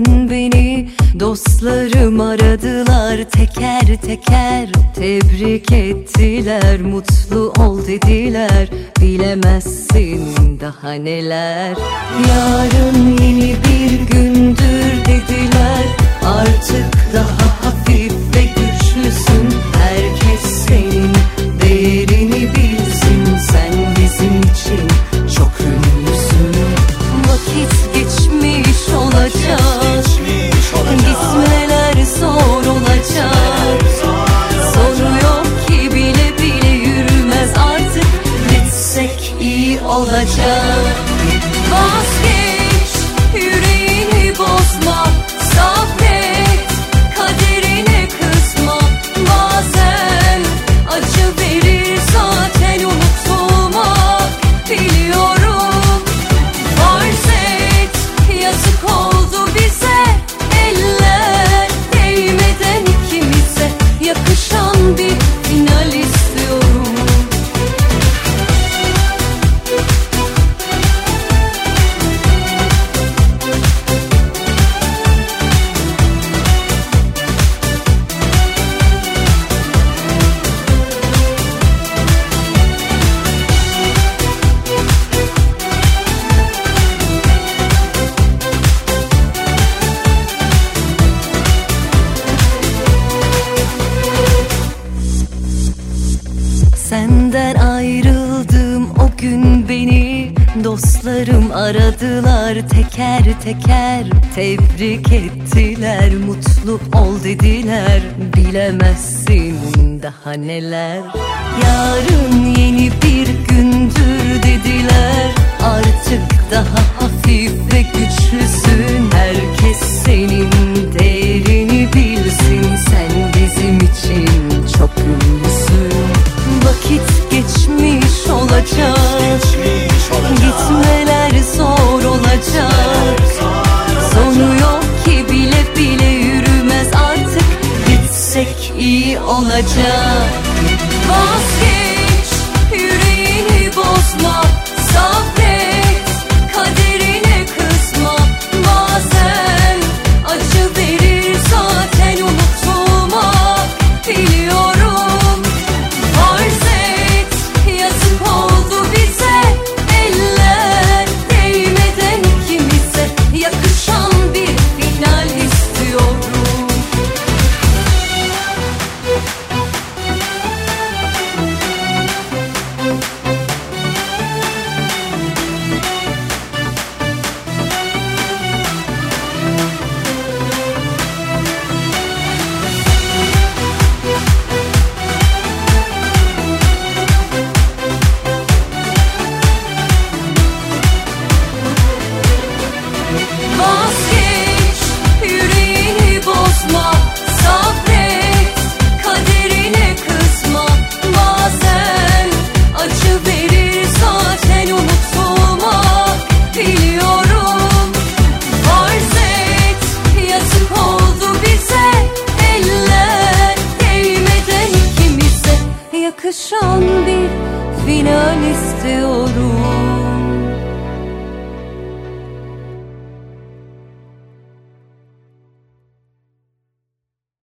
gün beni dostlarım aradılar teker teker. Tebrik ettiler, mutlu ol dediler, bilemezsin daha neler. Yarın yeni bir gündür dediler, artık daha hafif ve güçlüsün. Herkes senin değerini bilsin, sen bizim için çok ünlüsün. Vakit geçmiş olacak, gitmeler zor olacak. Sonu yok ki, bile bile yürümez artık, gitsek iyi olacak. Vazgeç, yüreğini bozma, sabret, kaderine kızma. Bazen acı verir zaten unutulmak, biliyorum. Farz et, yazık oldu bize, eller değmeden ikimize. Yakışan bir final istiyorum. Senden ayrıldım o gün beni dostlarım aradılar teker teker. Tebrik ettiler, mutlu ol dediler, bilemezsin daha neler. Yarın yeni bir gündür dediler, artık daha hafif ve güçlüsün. Herkes senin değerini bilsin, sen bizim için çok ünlüsün. Vakit geçmiş olacak, gitmeler zor olacak. Sonu yok ki, bile bile yürümez artık, gitsek iyi olacak. Vazgeç, yüreğini bozma, sabret, kaderine kızma. Bazen acı verir zaten unutulmak, biliyorum. Farz et, yazık oldu bize, eller değmeden ikimize. Yakışan bir final istiyorum. Vazgeç, yüreğini bozma, sabret, kaderine kızma. Bazen acı verir zaten unutulmak, biliyorum. Farz et, yazık oldu bize, eller değmeden ikimize. Yakışan bir final istiyorum.